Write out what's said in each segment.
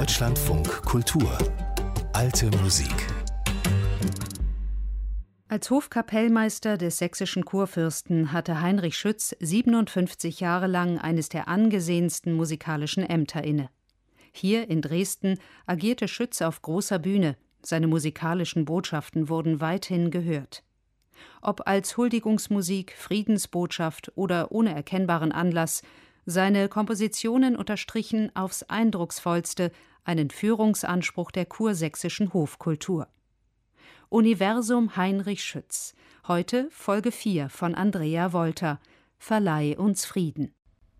Deutschlandfunk Kultur. Alte Musik. Als Hofkapellmeister des sächsischen Kurfürsten hatte Heinrich Schütz 57 Jahre lang eines der angesehensten musikalischen Ämter inne. Hier in Dresden agierte Schütz auf großer Bühne. Seine musikalischen Botschaften wurden weithin gehört. Ob als Huldigungsmusik, Friedensbotschaft oder ohne erkennbaren Anlass, seine Kompositionen unterstrichen aufs Eindrucksvollste einen Führungsanspruch der kursächsischen Hofkultur. Universum Heinrich Schütz. Heute Folge 4 von Andrea Wolter. Verleih uns Frieden.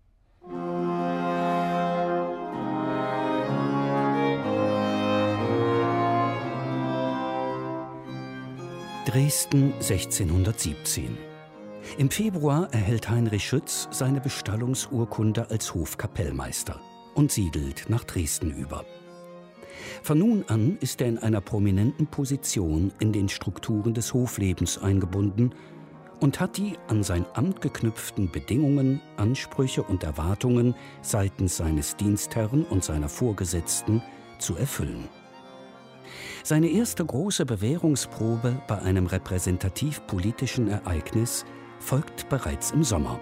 Dresden 1617. Im Februar erhält Heinrich Schütz seine Bestallungsurkunde als Hofkapellmeister und siedelt nach Dresden über. Von nun an ist er in einer prominenten Position in den Strukturen des Hoflebens eingebunden und hat die an sein Amt geknüpften Bedingungen, Ansprüche und Erwartungen seitens seines Dienstherren und seiner Vorgesetzten zu erfüllen. Seine erste große Bewährungsprobe bei einem repräsentativ-politischen Ereignis folgt bereits im Sommer.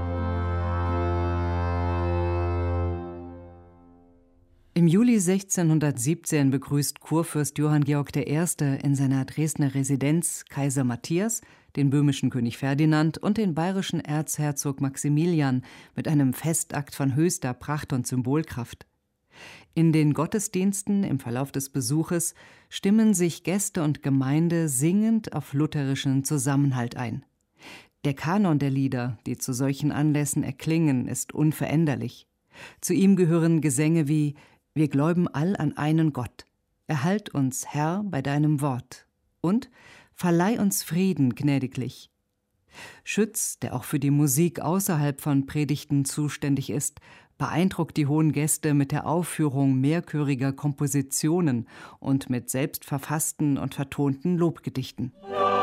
Im Juli 1617 begrüßt Kurfürst Johann Georg I. in seiner Dresdner Residenz Kaiser Matthias, den böhmischen König Ferdinand und den bayerischen Erzherzog Maximilian mit einem Festakt von höchster Pracht und Symbolkraft. In den Gottesdiensten im Verlauf des Besuches stimmen sich Gäste und Gemeinde singend auf lutherischen Zusammenhalt ein. Der Kanon der Lieder, die zu solchen Anlässen erklingen, ist unveränderlich. Zu ihm gehören Gesänge wie »Wir gläuben all an einen Gott«, »Erhalt uns, Herr, bei deinem Wort« und »Verleih uns Frieden gnädiglich«. Schütz, der auch für die Musik außerhalb von Predigten zuständig ist, beeindruckt die hohen Gäste mit der Aufführung mehrchöriger Kompositionen und mit selbst verfassten und vertonten Lobgedichten.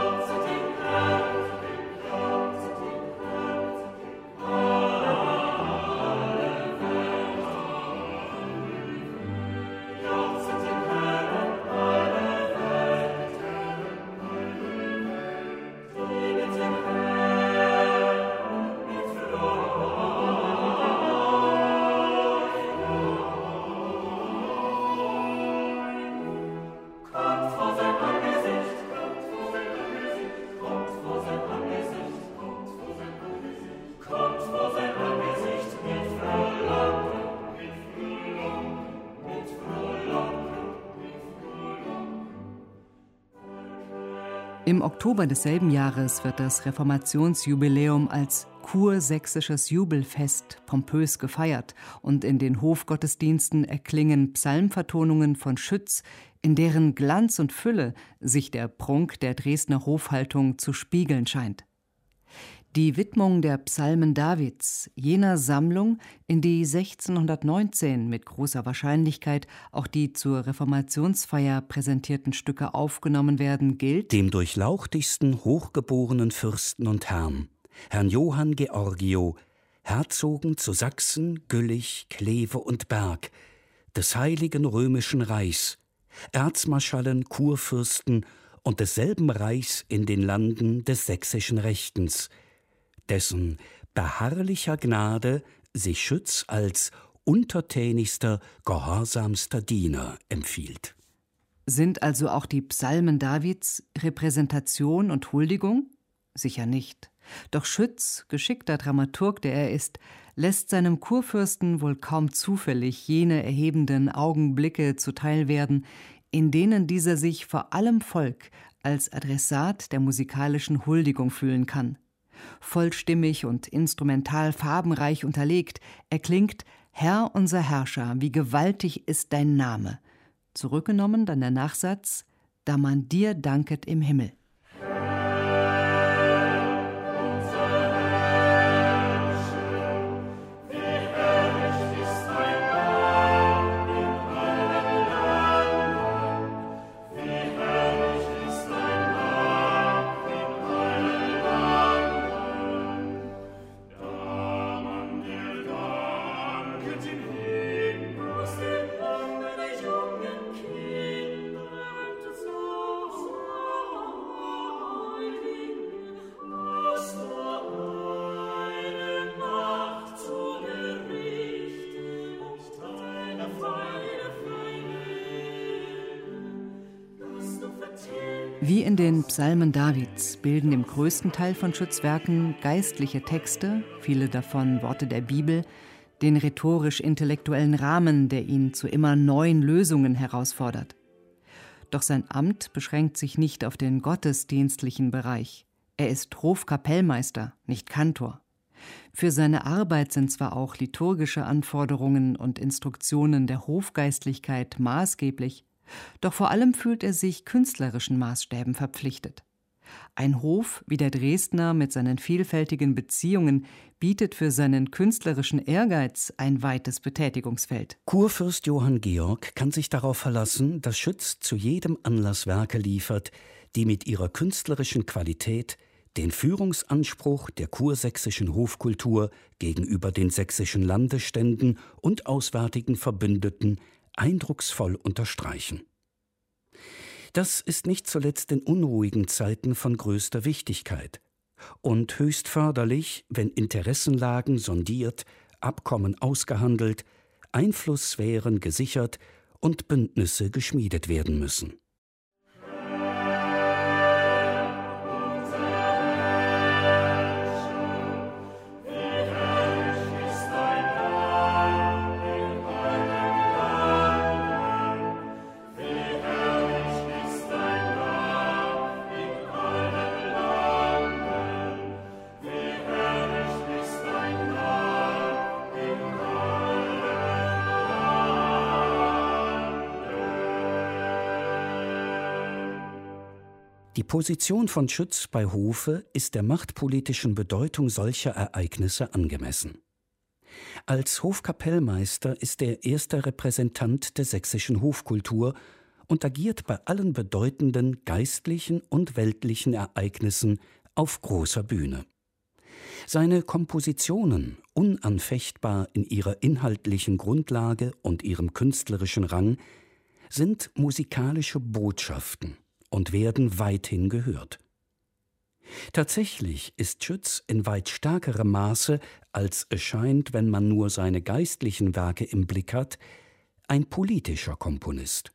Im Oktober desselben Jahres wird das Reformationsjubiläum als Kursächsisches Jubelfest pompös gefeiert und in den Hofgottesdiensten erklingen Psalmvertonungen von Schütz, in deren Glanz und Fülle sich der Prunk der Dresdner Hofhaltung zu spiegeln scheint. Die Widmung der Psalmen Davids, jener Sammlung, in die 1619 mit großer Wahrscheinlichkeit auch die zur Reformationsfeier präsentierten Stücke aufgenommen werden, gilt dem durchlauchtigsten hochgeborenen Fürsten und Herrn Johann Georgio, Herzogen zu Sachsen, Güllich, Kleve und Berg, des Heiligen Römischen Reichs, Erzmarschallen, Kurfürsten und desselben Reichs in den Landen des sächsischen Rechtens, dessen beharrlicher Gnade sich Schütz als untertänigster, gehorsamster Diener empfiehlt. Sind also auch die Psalmen Davids Repräsentation und Huldigung? Sicher nicht. Doch Schütz, geschickter Dramaturg, der er ist, lässt seinem Kurfürsten wohl kaum zufällig jene erhebenden Augenblicke zuteil werden, in denen dieser sich vor allem Volk als Adressat der musikalischen Huldigung fühlen kann. Vollstimmig und instrumental farbenreich unterlegt, erklingt »Herr, unser Herrscher, wie gewaltig ist dein Name«. Zurückgenommen dann der Nachsatz »Da man dir danket im Himmel«. Wie in den Psalmen Davids bilden im größten Teil von Schütz' Werken geistliche Texte, viele davon Worte der Bibel, den rhetorisch-intellektuellen Rahmen, der ihn zu immer neuen Lösungen herausfordert. Doch sein Amt beschränkt sich nicht auf den gottesdienstlichen Bereich. Er ist Hofkapellmeister, nicht Kantor. Für seine Arbeit sind zwar auch liturgische Anforderungen und Instruktionen der Hofgeistlichkeit maßgeblich, doch vor allem fühlt er sich künstlerischen Maßstäben verpflichtet. Ein Hof wie der Dresdner mit seinen vielfältigen Beziehungen bietet für seinen künstlerischen Ehrgeiz ein weites Betätigungsfeld. Kurfürst Johann Georg kann sich darauf verlassen, dass Schütz zu jedem Anlass Werke liefert, die mit ihrer künstlerischen Qualität den Führungsanspruch der kursächsischen Hofkultur gegenüber den sächsischen Landesständen und auswärtigen Verbündeten eindrucksvoll unterstreichen. Das ist nicht zuletzt in unruhigen Zeiten von größter Wichtigkeit und höchst förderlich, wenn Interessenlagen sondiert, Abkommen ausgehandelt, Einflusssphären gesichert und Bündnisse geschmiedet werden müssen. Die Position von Schütz bei Hofe ist der machtpolitischen Bedeutung solcher Ereignisse angemessen. Als Hofkapellmeister ist er erster Repräsentant der sächsischen Hofkultur und agiert bei allen bedeutenden geistlichen und weltlichen Ereignissen auf großer Bühne. Seine Kompositionen, unanfechtbar in ihrer inhaltlichen Grundlage und ihrem künstlerischen Rang, sind musikalische Botschaften und werden weithin gehört. Tatsächlich ist Schütz in weit stärkerem Maße, als es scheint, wenn man nur seine geistlichen Werke im Blick hat, ein politischer Komponist.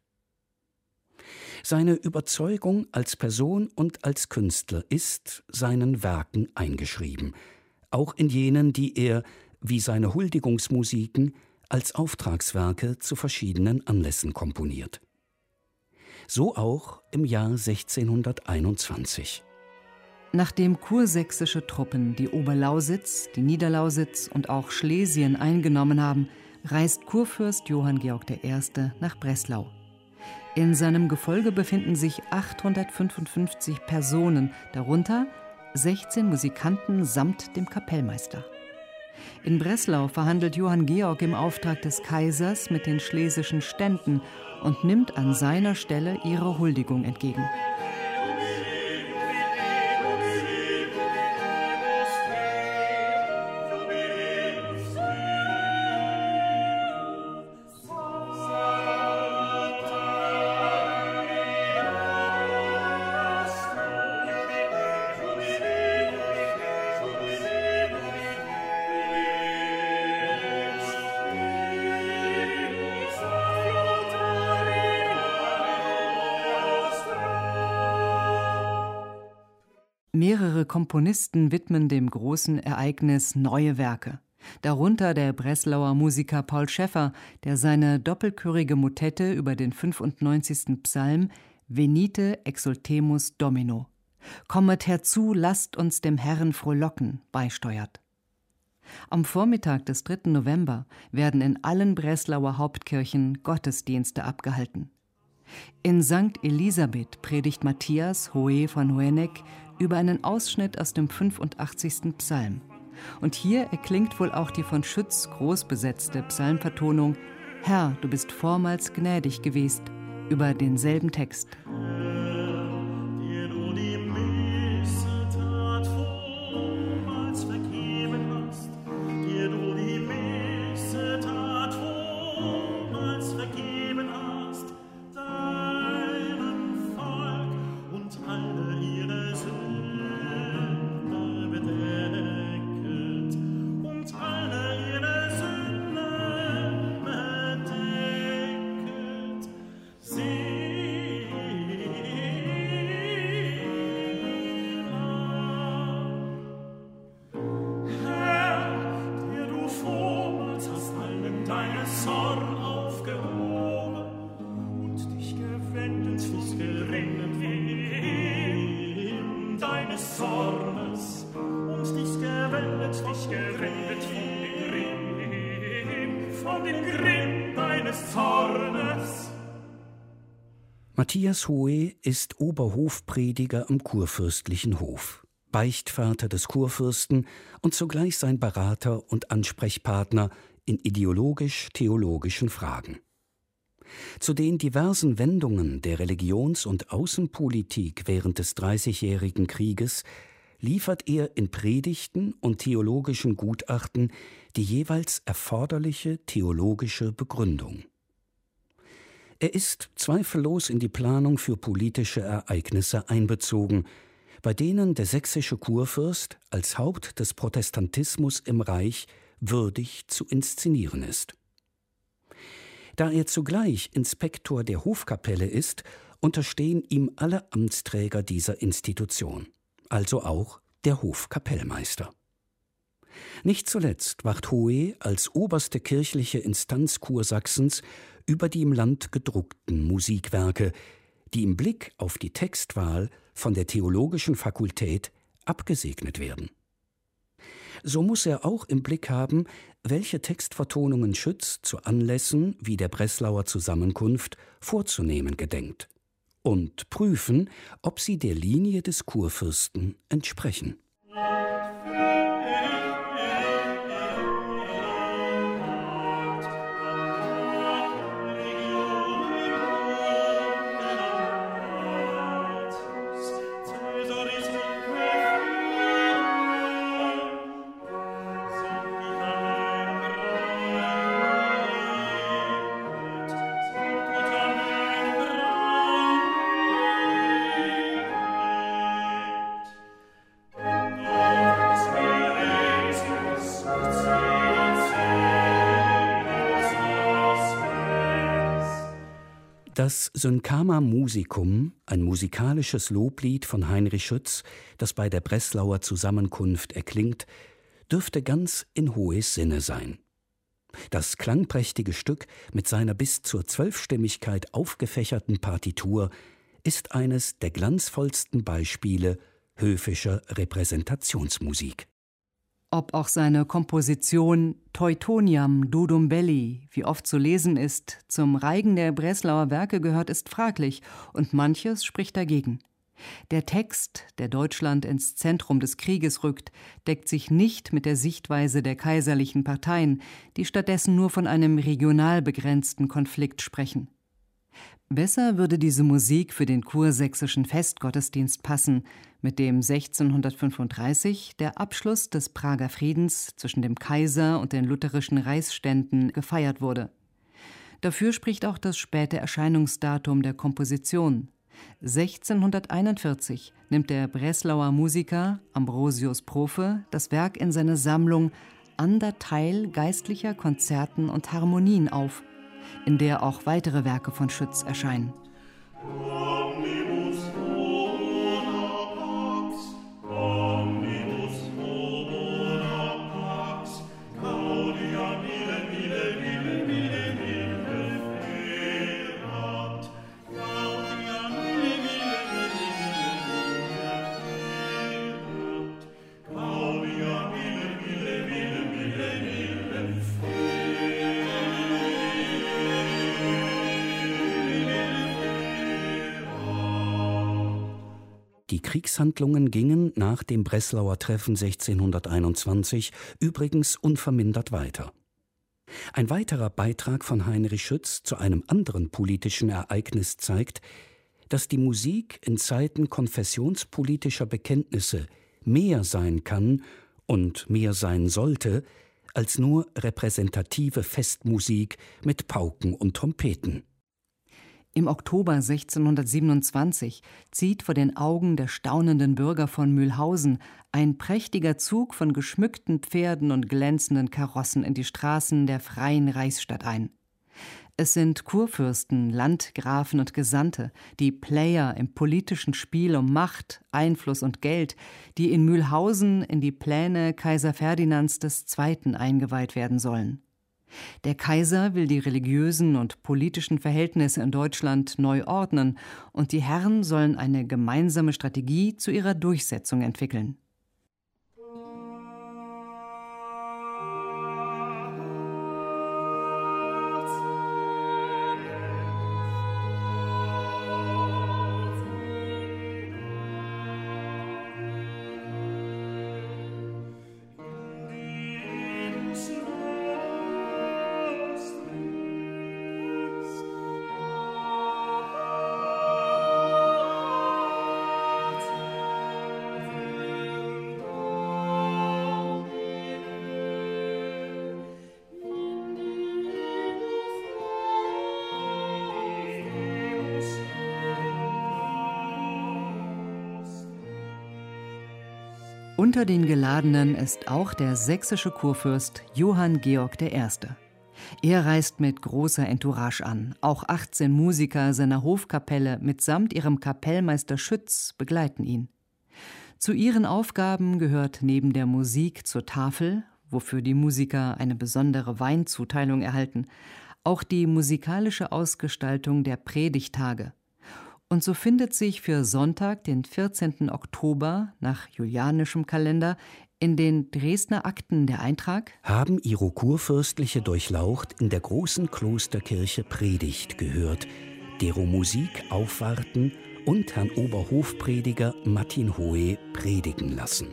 Seine Überzeugung als Person und als Künstler ist seinen Werken eingeschrieben, auch in jenen, die er, wie seine Huldigungsmusiken, als Auftragswerke zu verschiedenen Anlässen komponiert. So auch im Jahr 1621. Nachdem kursächsische Truppen die Oberlausitz, die Niederlausitz und auch Schlesien eingenommen haben, reist Kurfürst Johann Georg I. nach Breslau. In seinem Gefolge befinden sich 855 Personen, darunter 16 Musikanten samt dem Kapellmeister. In Breslau verhandelt Johann Georg im Auftrag des Kaisers mit den schlesischen Ständen und nimmt an seiner Stelle ihre Huldigung entgegen. Mehrere Komponisten widmen dem großen Ereignis neue Werke. Darunter der Breslauer Musiker Paul Schäffer, der seine doppelchörige Motette über den 95. Psalm Venite exultemus Domino, Kommet herzu, lasst uns dem Herrn frohlocken, beisteuert. Am Vormittag des 3. November werden in allen Breslauer Hauptkirchen Gottesdienste abgehalten. In St. Elisabeth predigt Matthias Hohe von Hoheneck über einen Ausschnitt aus dem 85. Psalm. Und hier erklingt wohl auch die von Schütz groß besetzte Psalmvertonung »Herr, du bist vormals gnädig gewest« über denselben Text. deine Sorgen aufgehoben und dich gewendet fürs Geringe von dem Grimm deines Zornes und dich gewendet von dem Grimm deines Zornes. Matthias Hohe ist Oberhofprediger am kurfürstlichen Hof, Beichtvater des Kurfürsten und zugleich sein Berater und Ansprechpartner in ideologisch-theologischen Fragen. Zu den diversen Wendungen der Religions- und Außenpolitik während des Dreißigjährigen Krieges liefert er in Predigten und theologischen Gutachten die jeweils erforderliche theologische Begründung. Er ist zweifellos in die Planung für politische Ereignisse einbezogen, bei denen der sächsische Kurfürst als Haupt des Protestantismus im Reich würdig zu inszenieren ist. Da er zugleich Inspektor der Hofkapelle ist, unterstehen ihm alle Amtsträger dieser Institution, also auch der Hofkapellmeister. Nicht zuletzt wacht Hohe als oberste kirchliche Instanz Kursachsens über die im Land gedruckten Musikwerke, die im Blick auf die Textwahl von der Theologischen Fakultät abgesegnet werden. So muss er auch im Blick haben, welche Textvertonungen Schütz zu Anlässen wie der Breslauer Zusammenkunft vorzunehmen gedenkt und prüfen, ob sie der Linie des Kurfürsten entsprechen. Das Synkama Musicum, ein musikalisches Loblied von Heinrich Schütz, das bei der Breslauer Zusammenkunft erklingt, dürfte ganz in Hohes Sinne sein. Das klangprächtige Stück mit seiner bis zur 12-Stimmigkeit aufgefächerten Partitur ist eines der glanzvollsten Beispiele höfischer Repräsentationsmusik. Ob auch seine Komposition Teutoniam Dudum Belli, wie oft zu lesen ist, zum Reigen der Breslauer Werke gehört, ist fraglich und manches spricht dagegen. Der Text, der Deutschland ins Zentrum des Krieges rückt, deckt sich nicht mit der Sichtweise der kaiserlichen Parteien, die stattdessen nur von einem regional begrenzten Konflikt sprechen. Besser würde diese Musik für den kursächsischen Festgottesdienst passen, mit dem 1635 der Abschluss des Prager Friedens zwischen dem Kaiser und den lutherischen Reichsständen gefeiert wurde. Dafür spricht auch das späte Erscheinungsdatum der Komposition. 1641 nimmt der Breslauer Musiker Ambrosius Profe das Werk in seine Sammlung Ander Teil geistlicher Konzerten und Harmonien auf, in der auch weitere Werke von Schütz erscheinen. Die Kriegshandlungen gingen nach dem Breslauer Treffen 1621 übrigens unvermindert weiter. Ein weiterer Beitrag von Heinrich Schütz zu einem anderen politischen Ereignis zeigt, dass die Musik in Zeiten konfessionspolitischer Bekenntnisse mehr sein kann und mehr sein sollte, als nur repräsentative Festmusik mit Pauken und Trompeten. Im Oktober 1627 zieht vor den Augen der staunenden Bürger von Mühlhausen ein prächtiger Zug von geschmückten Pferden und glänzenden Karossen in die Straßen der freien Reichsstadt ein. Es sind Kurfürsten, Landgrafen und Gesandte, die Player im politischen Spiel um Macht, Einfluss und Geld, die in Mühlhausen in die Pläne Kaiser Ferdinands II. Eingeweiht werden sollen. Der Kaiser will die religiösen und politischen Verhältnisse in Deutschland neu ordnen, und die Herren sollen eine gemeinsame Strategie zu ihrer Durchsetzung entwickeln. Unter den Geladenen ist auch der sächsische Kurfürst Johann Georg I. Er reist mit großer Entourage an. Auch 18 Musiker seiner Hofkapelle mitsamt ihrem Kapellmeister Schütz begleiten ihn. Zu ihren Aufgaben gehört neben der Musik zur Tafel, wofür die Musiker eine besondere Weinzuteilung erhalten, auch die musikalische Ausgestaltung der Predigttage. Und so findet sich für Sonntag, den 14. Oktober nach julianischem Kalender, in den Dresdner Akten der Eintrag: Haben ihro Kurfürstliche Durchlaucht in der großen Klosterkirche Predigt gehört, dero Musik aufwarten und Herrn Oberhofprediger Martin Hohe predigen lassen.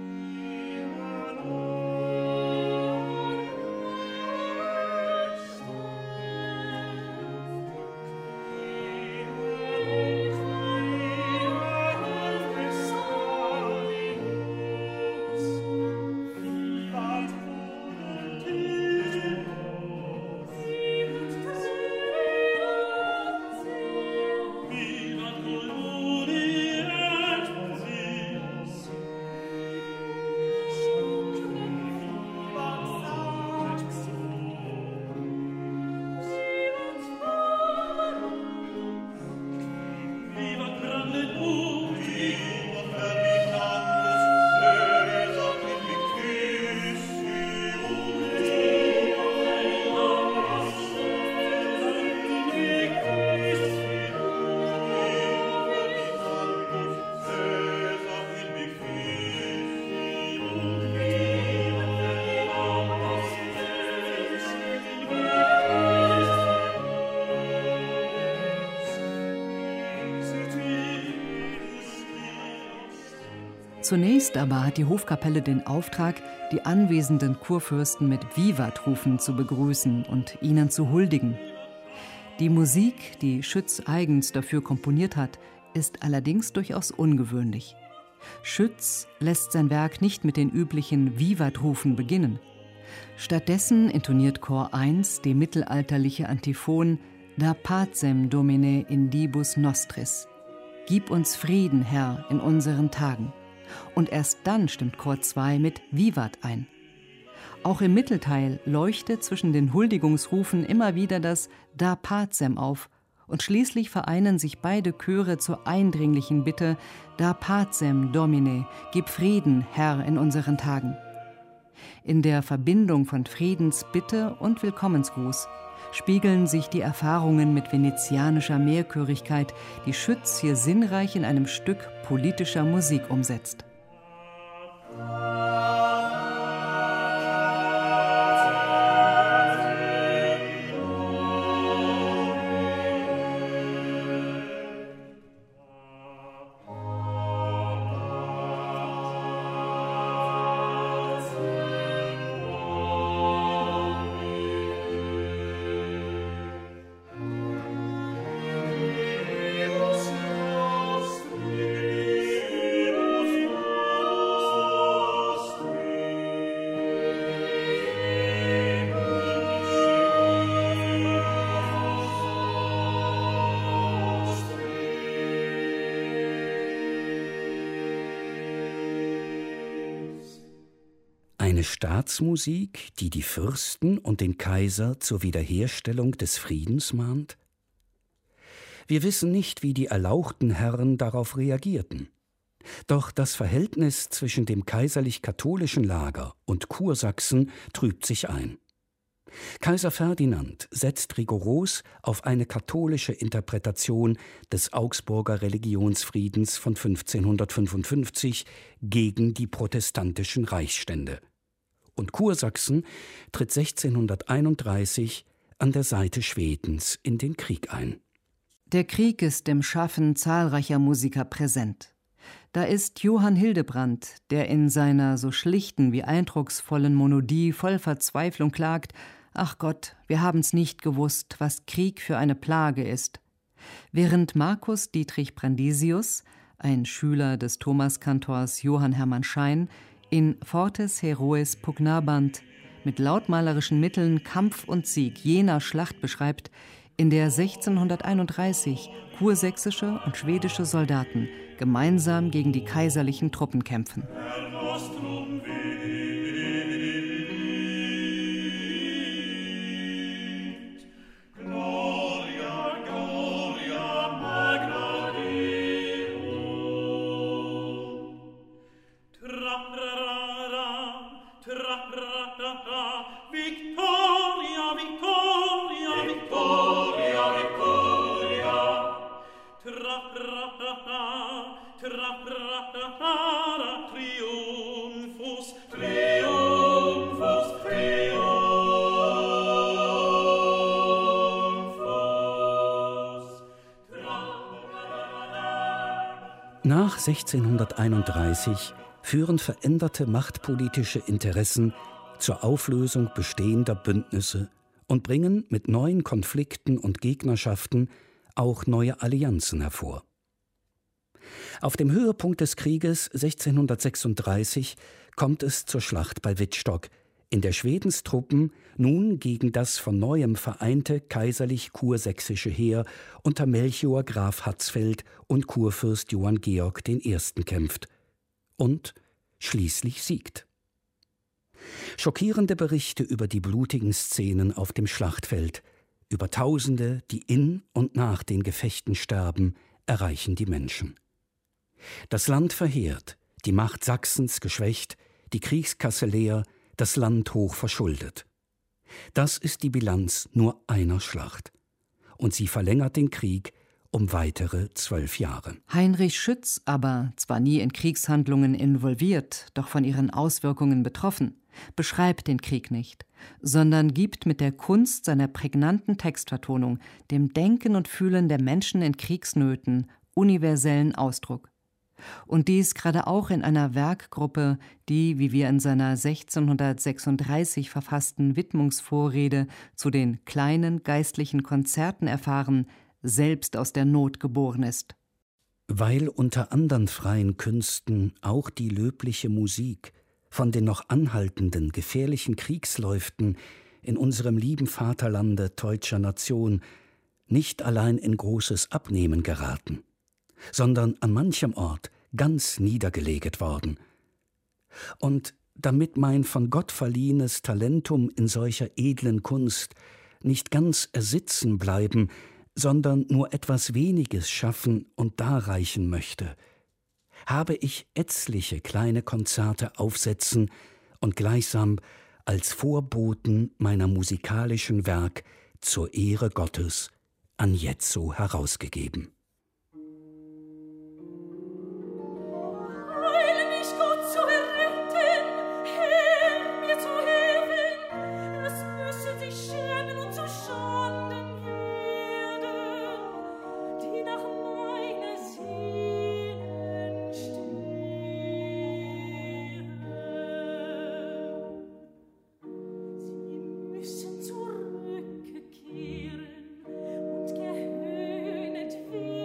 Zunächst aber hat die Hofkapelle den Auftrag, die anwesenden Kurfürsten mit Vivatrufen zu begrüßen und ihnen zu huldigen. Die Musik, die Schütz eigens dafür komponiert hat, ist allerdings durchaus ungewöhnlich. Schütz lässt sein Werk nicht mit den üblichen Vivatrufen beginnen. Stattdessen intoniert Chor 1 die mittelalterliche Antiphon Da pacem Domine in dibus nostris. Gib uns Frieden, Herr, in unseren Tagen. Und erst dann stimmt Chor 2 mit Vivat ein. Auch im Mittelteil leuchtet zwischen den Huldigungsrufen immer wieder das Da pacem auf, und schließlich vereinen sich beide Chöre zur eindringlichen Bitte Da pacem Domine, gib Frieden, Herr, in unseren Tagen. In der Verbindung von Friedensbitte und Willkommensgruß spiegeln sich die Erfahrungen mit venezianischer Mehrchörigkeit, die Schütz hier sinnreich in einem Stück politischer Musik umsetzt. Eine Staatsmusik, die die Fürsten und den Kaiser zur Wiederherstellung des Friedens mahnt? Wir wissen nicht, wie die erlauchten Herren darauf reagierten. Doch das Verhältnis zwischen dem kaiserlich-katholischen Lager und Kursachsen trübt sich ein. Kaiser Ferdinand setzt rigoros auf eine katholische Interpretation des Augsburger Religionsfriedens von 1555 gegen die protestantischen Reichsstände. Und Kursachsen tritt 1631 an der Seite Schwedens in den Krieg ein. Der Krieg ist im Schaffen zahlreicher Musiker präsent. Da ist Johann Hildebrandt, der in seiner so schlichten wie eindrucksvollen Monodie voll Verzweiflung klagt: »Ach Gott, wir haben's nicht gewusst, was Krieg für eine Plage ist.« Während Marcus Dietrich Brandisius, ein Schüler des Thomaskantors Johann Hermann Schein, in Fortes Heroes Pugnabant mit lautmalerischen Mitteln Kampf und Sieg jener Schlacht beschreibt, in der 1631 kursächsische und schwedische Soldaten gemeinsam gegen die kaiserlichen Truppen kämpfen. Nach 1631 führen veränderte machtpolitische Interessen zur Auflösung bestehender Bündnisse und bringen mit neuen Konflikten und Gegnerschaften auch neue Allianzen hervor. Auf dem Höhepunkt des Krieges 1636 kommt es zur Schlacht bei Wittstock, in der Schwedens Truppen nun gegen das von neuem vereinte kaiserlich-kursächsische Heer unter Melchior Graf Hatzfeld und Kurfürst Johann Georg I. kämpft und schließlich siegt. Schockierende Berichte über die blutigen Szenen auf dem Schlachtfeld, über Tausende, die in und nach den Gefechten sterben, erreichen die Menschen. Das Land verheert, die Macht Sachsens geschwächt, die Kriegskasse leer, das Land hoch verschuldet. Das ist die Bilanz nur einer Schlacht. Und sie verlängert den Krieg um weitere 12 Jahre. Heinrich Schütz aber, zwar nie in Kriegshandlungen involviert, doch von ihren Auswirkungen betroffen, beschreibt den Krieg nicht, sondern gibt mit der Kunst seiner prägnanten Textvertonung dem Denken und Fühlen der Menschen in Kriegsnöten universellen Ausdruck. Und dies gerade auch in einer Werkgruppe, die, wie wir in seiner 1636 verfassten Widmungsvorrede zu den kleinen geistlichen Konzerten erfahren, selbst aus der Not geboren ist. Weil unter andern freien Künsten auch die löbliche Musik von den noch anhaltenden, gefährlichen Kriegsläuften in unserem lieben Vaterlande deutscher Nation nicht allein in großes Abnehmen geraten, sondern an manchem Ort ganz niedergeleget worden. Und damit mein von Gott verliehenes Talentum in solcher edlen Kunst nicht ganz ersitzen bleiben, sondern nur etwas Weniges schaffen und darreichen möchte, habe ich etliche kleine Konzerte aufsetzen und gleichsam als Vorboten meiner musikalischen Werk zur Ehre Gottes an Jetzo herausgegeben. Zurückkehren und gehöhnet werden.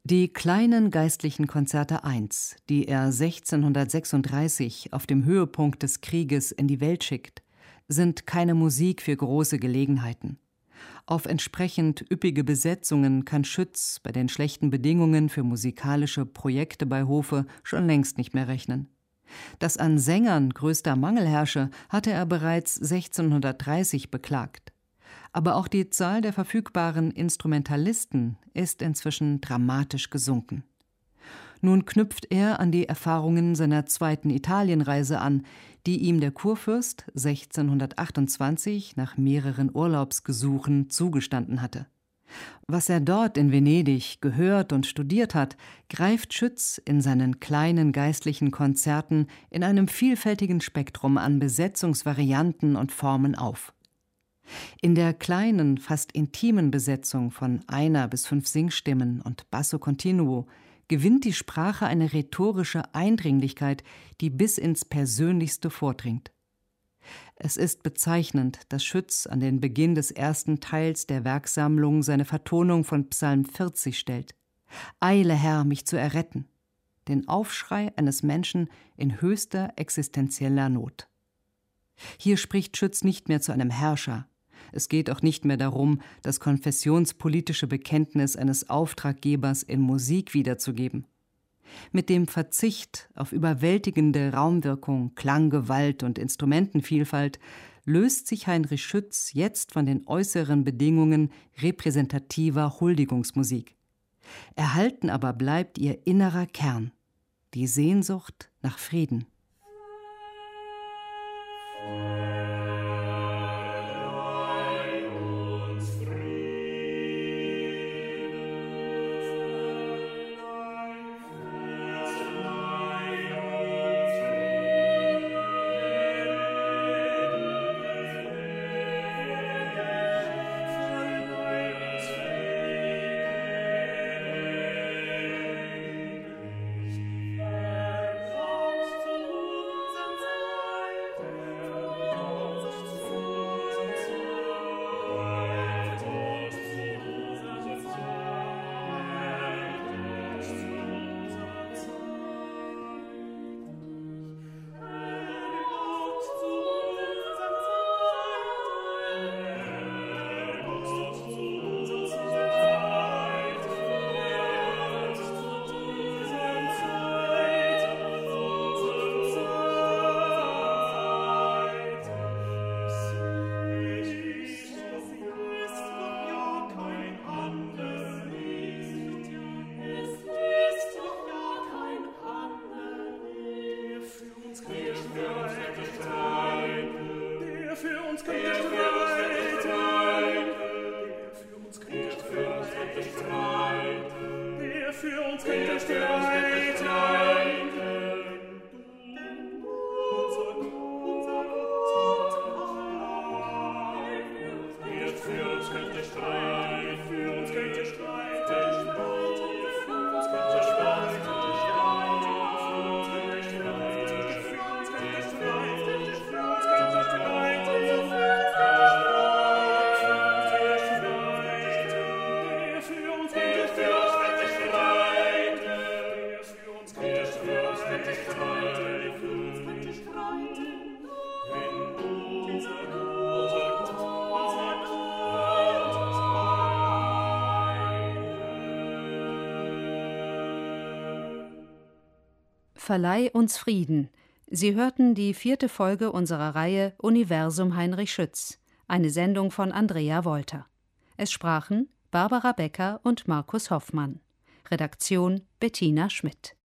Die kleinen geistlichen Konzerte I, die er 1636 auf dem Höhepunkt des Krieges in die Welt schickt, sind keine Musik für große Gelegenheiten. Auf entsprechend üppige Besetzungen kann Schütz bei den schlechten Bedingungen für musikalische Projekte bei Hofe schon längst nicht mehr rechnen. Dass an Sängern größter Mangel herrsche, hatte er bereits 1630 beklagt. Aber auch die Zahl der verfügbaren Instrumentalisten ist inzwischen dramatisch gesunken. Nun knüpft er an die Erfahrungen seiner zweiten Italienreise an, die ihm der Kurfürst 1628 nach mehreren Urlaubsgesuchen zugestanden hatte. Was er dort in Venedig gehört und studiert hat, greift Schütz in seinen kleinen geistlichen Konzerten in einem vielfältigen Spektrum an Besetzungsvarianten und Formen auf. In der kleinen, fast intimen Besetzung von 1 bis 5 Singstimmen und Basso continuo gewinnt die Sprache eine rhetorische Eindringlichkeit, die bis ins Persönlichste vordringt. Es ist bezeichnend, dass Schütz an den Beginn des ersten Teils der Werksammlung seine Vertonung von Psalm 40 stellt. »Eile, Herr, mich zu erretten«, den Aufschrei eines Menschen in höchster existenzieller Not. Hier spricht Schütz nicht mehr zu einem Herrscher. Es geht auch nicht mehr darum, das konfessionspolitische Bekenntnis eines Auftraggebers in Musik wiederzugeben. Mit dem Verzicht auf überwältigende Raumwirkung, Klanggewalt und Instrumentenvielfalt löst sich Heinrich Schütz jetzt von den äußeren Bedingungen repräsentativer Huldigungsmusik. Erhalten aber bleibt ihr innerer Kern, die Sehnsucht nach Frieden. Verleih uns Frieden. Sie hörten die 4. Folge unserer Reihe Universum Heinrich Schütz, eine Sendung von Andrea Wolter. Es sprachen Barbara Becker und Markus Hoffmann. Redaktion Bettina Schmidt.